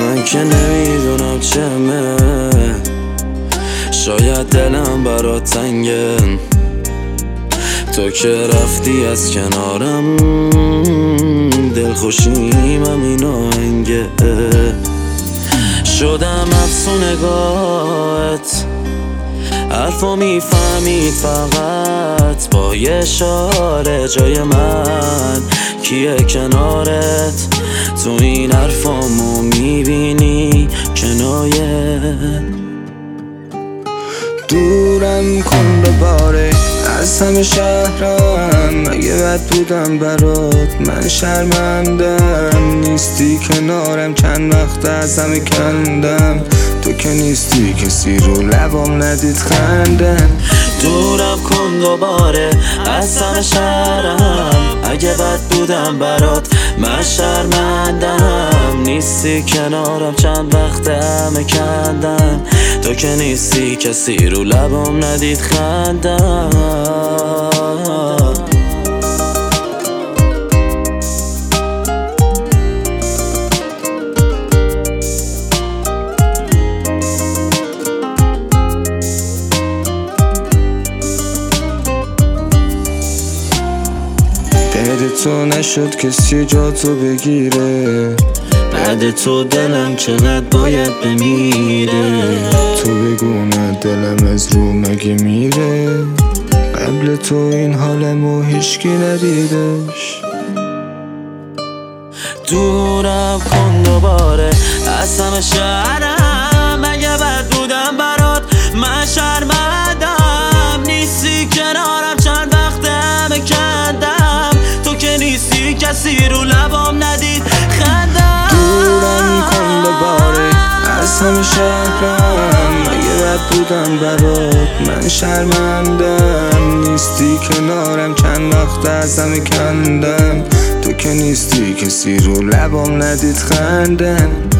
من که نمیدونم چمه، شاید دلم برات تنگه، تو که رفتی از کنارم دلخوشیم همین آهنگه. شدم افسونگاهت، حرفو میفهمید فقط با یه اشاره. جای من کیه کنارت؟ تو این حرفامو میبینی کنایه. دورم کن دوباره از همه شهرم، اگه بد بودم برات من شرمندم. نیستی کنارم چند وقت از همه کندم، تو که نیستی کسی رو لبام ندید خندم. دورم کن دوباره از همه شهرم، اگه بد بودم برات من شرمندم. نیستی کنارم چند وقت همه کندم، تو که نیستی کسی رو لبام ندید خندم. بعد تو نشد کسی جا تو بگیره، بعد تو دلم چقدر باید بمیره. تو بگونه دلم از رو مگه میره، قبل تو این حالمو هیچکی ندیدش. دورم کن دوباره از همه شهرم، اگه بد بودم برات من شرمندم. نیستی کنارم چند وقت همه کندم، تو که نیستی کسی رو لبام ندید خندم. دورم کن دوباره از همه شهرم، اگه بد بودم برات من شرمندم. نیستی کنارم چند وقت از همه کندم، تو که نیستی کسی رو لبام ندید خندم.